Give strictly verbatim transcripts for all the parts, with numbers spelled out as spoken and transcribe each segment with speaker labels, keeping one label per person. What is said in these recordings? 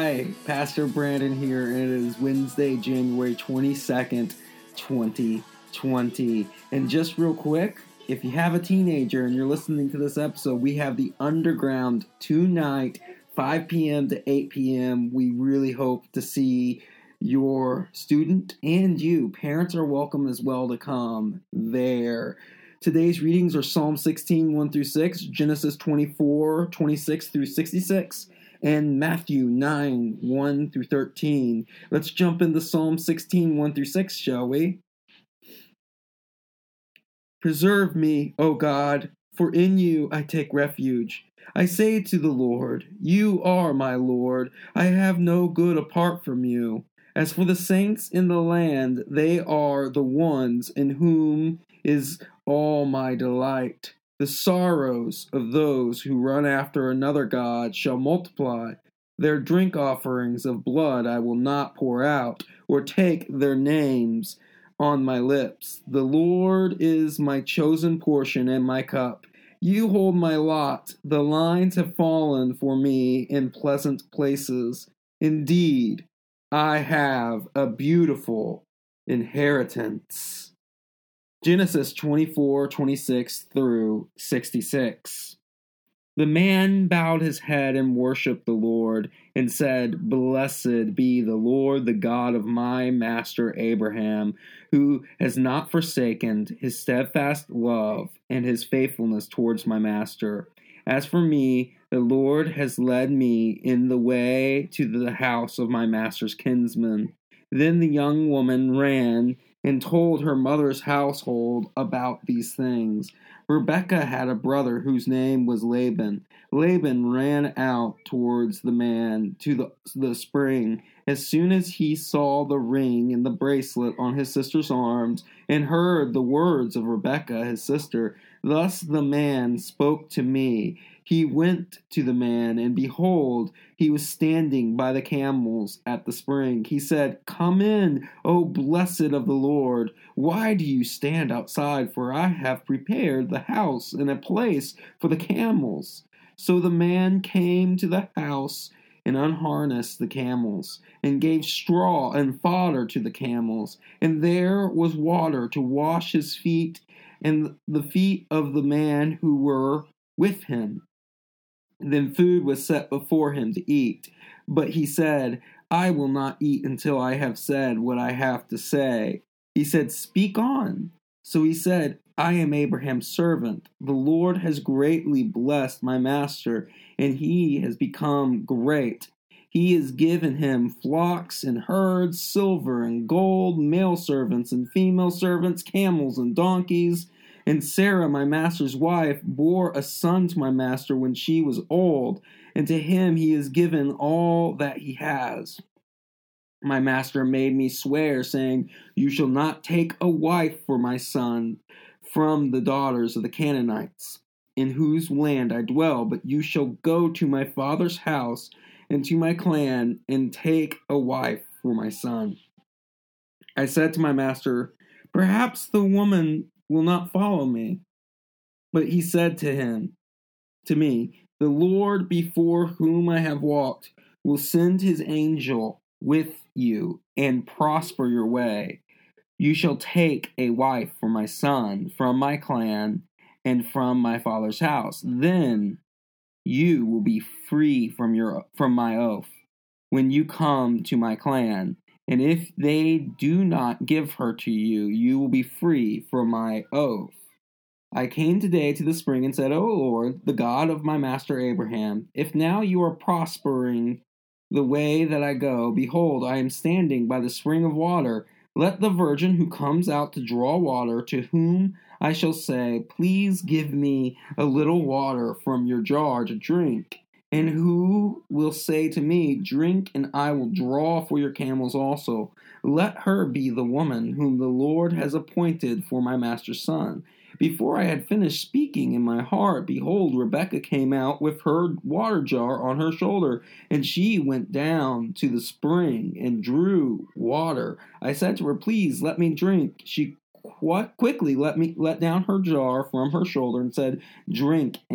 Speaker 1: Hi, Pastor Brandon here, and it is Wednesday, January twenty-second, twenty twenty. And just real quick, if you have a teenager and you're listening to this episode, we have the Underground tonight, five p.m. to eight p.m. We really hope to see your student and you. Parents are welcome as well to come there. Today's readings are Psalm sixteen, one through six, Genesis twenty-four, twenty-six through sixty-six, and Matthew nine, one through thirteen. Let's jump into Psalm sixteen, one through six, shall we? Preserve me, O God, for in you I take refuge. I say to the Lord, you are my Lord. I have no good apart from you. As for the saints in the land, they are the ones in whom is all my delight. The sorrows of those who run after another god shall multiply. Their drink offerings of blood I will not pour out, or take their names on my lips. The Lord is my chosen portion and my cup. You hold my lot. The lines have fallen for me in pleasant places. Indeed, I have a beautiful inheritance. Genesis twenty-four, twenty-six through sixty-six. The man bowed his head and worshipped the Lord and said, Blessed be the Lord, the God of my master Abraham, who has not forsaken his steadfast love and his faithfulness towards my master. As for me, the Lord has led me in the way to the house of my master's kinsman. Then the young woman ran and told her mother's household about these things. Rebekah had a brother whose name was Laban. Laban ran out towards the man to the, the spring as soon as he saw the ring and the bracelet on his sister's arms and heard the words of Rebekah, his sister. Thus the man spoke to me. He went to the man, and behold, he was standing by the camels at the spring. He said, Come in, O blessed of the Lord. Why do you stand outside? For I have prepared the house and a place for the camels. So the man came to the house and unharnessed the camels, and gave straw and fodder to the camels. And there was water to wash his feet and the feet of the man who were with him. Then food was set before him to eat. But he said, I will not eat until I have said what I have to say. He said, Speak on. So he said, I am Abraham's servant. The Lord has greatly blessed my master, and he has become great. He has given him flocks and herds, silver and gold, male servants and female servants, camels and donkeys. And Sarah, my master's wife, bore a son to my master when she was old, and to him he has given all that he has. My master made me swear, saying, You shall not take a wife for my son from the daughters of the Canaanites, in whose land I dwell, but you shall go to my father's house and to my clan, and take a wife for my son. I said to my master, Perhaps the woman will not follow me. But he said to him, to me, The Lord before whom I have walked will send his angel with you and prosper your way. You shall take a wife for my son from my clan and from my father's house. Then you will be free from your from my oath when you come to my clan. And if they do not give her to you, you will be free from my oath. I came today to the spring and said, O Lord, the God of my master Abraham, if now you are prospering the way that I go, behold, I am standing by the spring of water. Let the virgin who comes out to draw water, to whom I shall say, Please give me a little water from your jar to drink. And who will say to me, Drink, and I will draw for your camels also. Let her be the woman whom the Lord has appointed for my master's son. Before I had finished speaking in my heart, behold, Rebekah came out with her water jar on her shoulder, and she went down to the spring and drew water. I said to her, Please let me drink. She qu- quickly let me let down her jar from her shoulder and said, Drink, and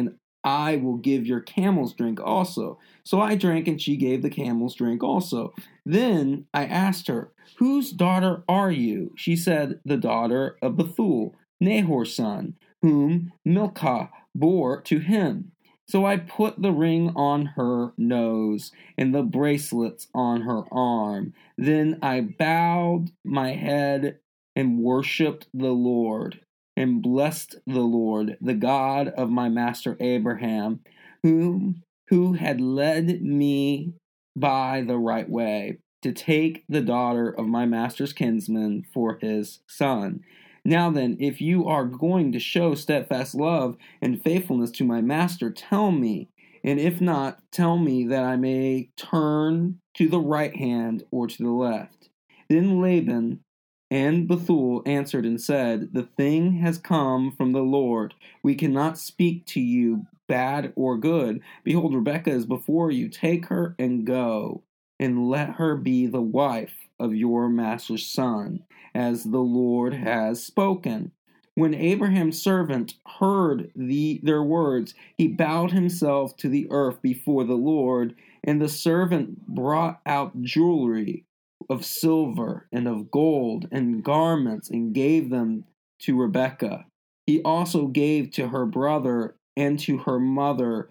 Speaker 1: I will give your camels drink also. So I drank, and she gave the camels drink also. Then I asked her, Whose daughter are you? She said, The daughter of Bethuel, Nahor's son, whom Milcah bore to him. So I put the ring on her nose and the bracelets on her arm. Then I bowed my head and worshipped the Lord, and blessed the Lord, the God of my master Abraham, whom who had led me by the right way, to take the daughter of my master's kinsman for his son. Now then, if you are going to show steadfast love and faithfulness to my master, tell me, and if not, tell me that I may turn to the right hand or to the left. Then Laban and Bethuel answered and said, The thing has come from the Lord. We cannot speak to you bad or good. Behold, Rebekah is before you. Take her and go, and let her be the wife of your master's son, as the Lord has spoken. When Abraham's servant heard the, their words, he bowed himself to the earth before the Lord, and the servant brought out jewelry of silver and of gold and garments and gave them to Rebekah. He also gave to her brother and to her mother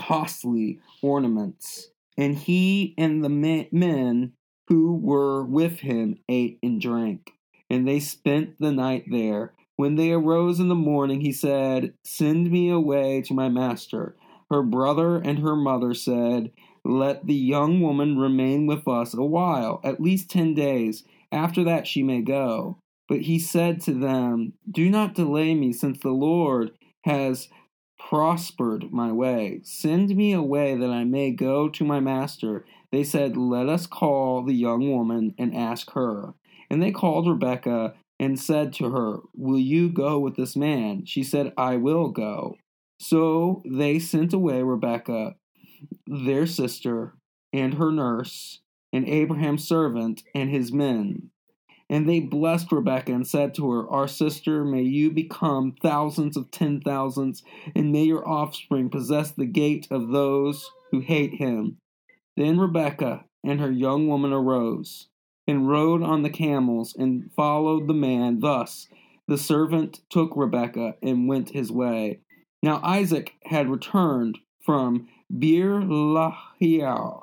Speaker 1: costly ornaments. And he and the men who were with him ate and drank, and they spent the night there. When they arose in the morning, he said, Send me away to my master. Her brother and her mother said, Let the young woman remain with us a while, at least ten days. After that she may go. But he said to them, Do not delay me, since the Lord has prospered my way. Send me away that I may go to my master. They said, Let us call the young woman and ask her. And they called Rebekah and said to her, Will you go with this man? She said, I will go. So they sent away Rebekah, their sister, and her nurse, and Abraham's servant, and his men. And they blessed Rebekah and said to her, Our sister, may you become thousands of ten thousands, and may your offspring possess the gate of those who hate him. Then Rebekah and her young woman arose, and rode on the camels, and followed the man. Thus the servant took Rebekah and went his way. Now Isaac had returned from Beer Lahai,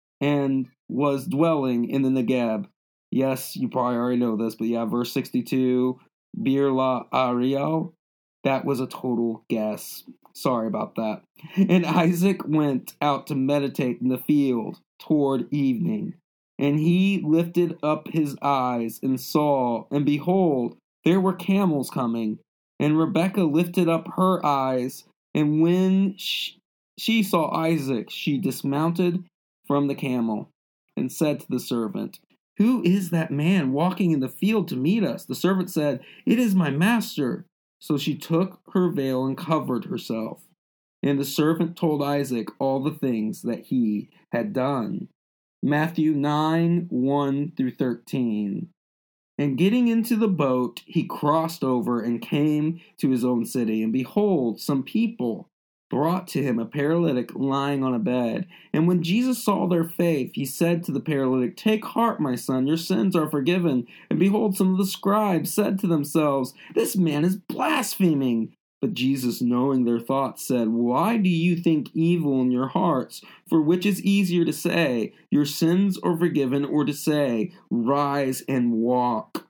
Speaker 1: and was dwelling in the Negeb. Yes, you probably already know this, but yeah, verse sixty-two, Beer Lahai, that was a total guess. Sorry about that. And Isaac went out to meditate in the field toward evening. And he lifted up his eyes and saw, and behold, there were camels coming. And Rebekah lifted up her eyes, and when she, she saw Isaac, she dismounted from the camel and said to the servant, Who is that man walking in the field to meet us? The servant said, It is my master. So she took her veil and covered herself. And the servant told Isaac all the things that he had done. Matthew nine, one through thirteen. And getting into the boat, he crossed over and came to his own city. And behold, some people brought to him a paralytic lying on a bed. And when Jesus saw their faith, he said to the paralytic, Take heart, my son, your sins are forgiven. And behold, some of the scribes said to themselves, This man is blaspheming. But Jesus, knowing their thoughts, said, Why do you think evil in your hearts? For which is easier to say, Your sins are forgiven, or to say, Rise and walk?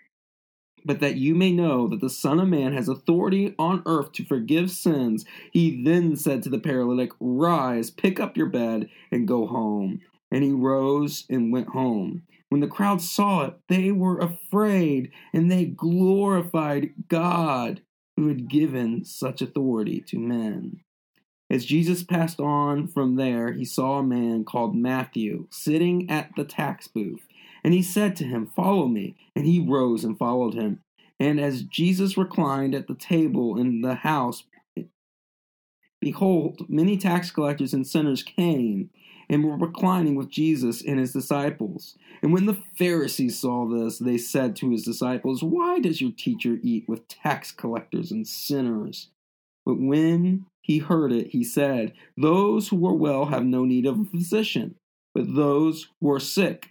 Speaker 1: But that you may know that the Son of Man has authority on earth to forgive sins, he then said to the paralytic, Rise, pick up your bed, and go home. And he rose and went home. When the crowd saw it, they were afraid, and they glorified God, who had given such authority to men. As Jesus passed on from there, he saw a man called Matthew sitting at the tax booth. And he said to him, Follow me. And he rose and followed him. And as Jesus reclined at the table in the house, behold, many tax collectors and sinners came and were reclining with Jesus and his disciples. And when the Pharisees saw this, they said to his disciples, Why does your teacher eat with tax collectors and sinners? But when he heard it, he said, "Those who are well have no need of a physician, but those who are sick.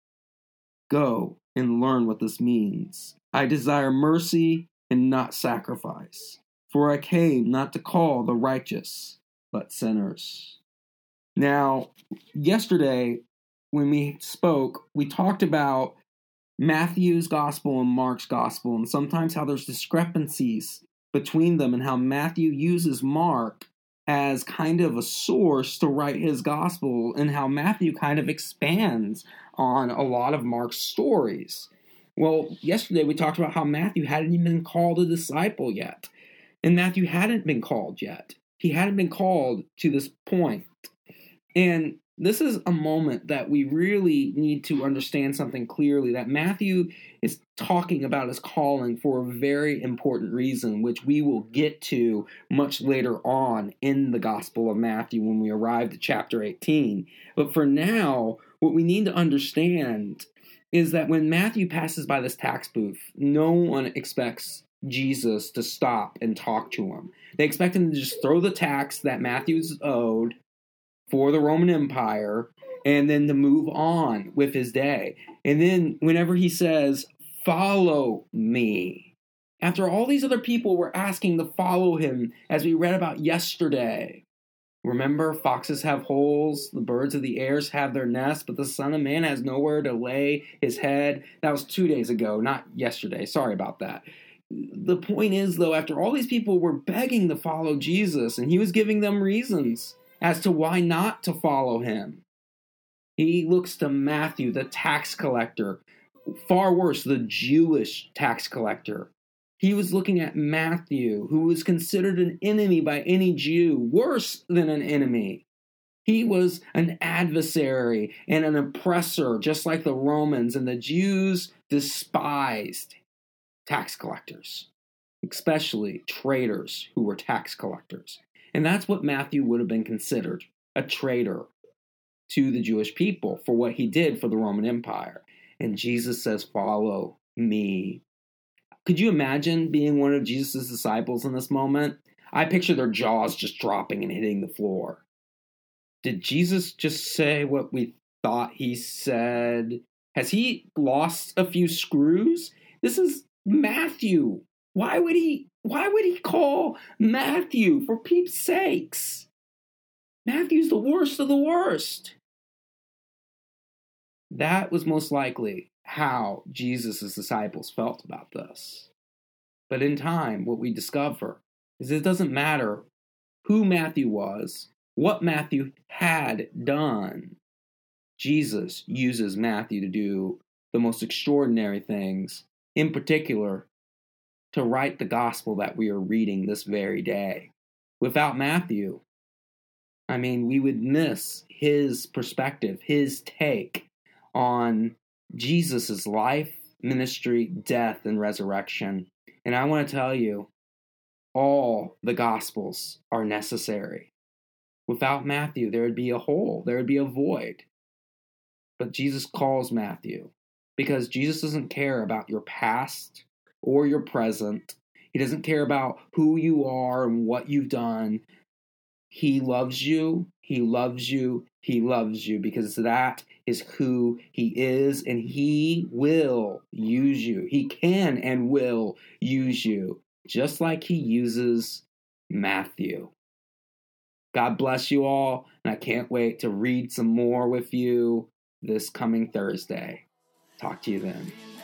Speaker 1: Go and learn what this means. I desire mercy and not sacrifice, for I came not to call the righteous, but sinners." Now, yesterday, when we spoke, we talked about Matthew's gospel and Mark's gospel, and sometimes how there's discrepancies between them, and how Matthew uses Mark as kind of a source to write his gospel, and how Matthew kind of expands on a lot of Mark's stories. Well, yesterday we talked about how Matthew hadn't even been called a disciple yet, and Matthew hadn't been called yet. He hadn't been called to this point. And this is a moment that we really need to understand something clearly, that Matthew is talking about his calling for a very important reason, which we will get to much later on in the Gospel of Matthew when we arrive to chapter eighteen. But for now, what we need to understand is that when Matthew passes by this tax booth, no one expects Jesus to stop and talk to him. They expect him to just throw the tax that Matthew's owed for the Roman Empire, and then to move on with his day. And then whenever he says, "Follow me," after all these other people were asking to follow him, as we read about yesterday. Remember, foxes have holes, the birds of the air have their nests, but the Son of Man has nowhere to lay his head. That was two days ago, not yesterday. Sorry about that. The point is, though, after all these people were begging to follow Jesus, and he was giving them reasons as to why not to follow him, he looks to Matthew, the tax collector, far worse, the Jewish tax collector. He was looking at Matthew, who was considered an enemy by any Jew, worse than an enemy. He was an adversary and an oppressor, just like the Romans, and the Jews despised tax collectors, especially traitors who were tax collectors. And that's what Matthew would have been considered, a traitor to the Jewish people for what he did for the Roman Empire. And Jesus says, "Follow me." Could you imagine being one of Jesus' disciples in this moment? I picture their jaws just dropping and hitting the floor. Did Jesus just say what we thought he said? Has he lost a few screws? This is Matthew. Why would he, why would he call Matthew, for peeps' sakes? Matthew's the worst of the worst. That was most likely how Jesus' disciples felt about this. But in time, what we discover is it doesn't matter who Matthew was, what Matthew had done. Jesus uses Matthew to do the most extraordinary things, in particular, to write the gospel that we are reading this very day. Without Matthew, I mean, we would miss his perspective, his take on Jesus' life, ministry, death, and resurrection. And I want to tell you, all the gospels are necessary. Without Matthew, there would be a hole, there would be a void. But Jesus calls Matthew because Jesus doesn't care about your past or your present. He doesn't care about who you are and what you've done. He loves you, he loves you, he loves you, because that is who he is, and he will use you. He can and will use you, just like he uses Matthew. God bless you all, and I can't wait to read some more with you this coming Thursday. Talk to you then.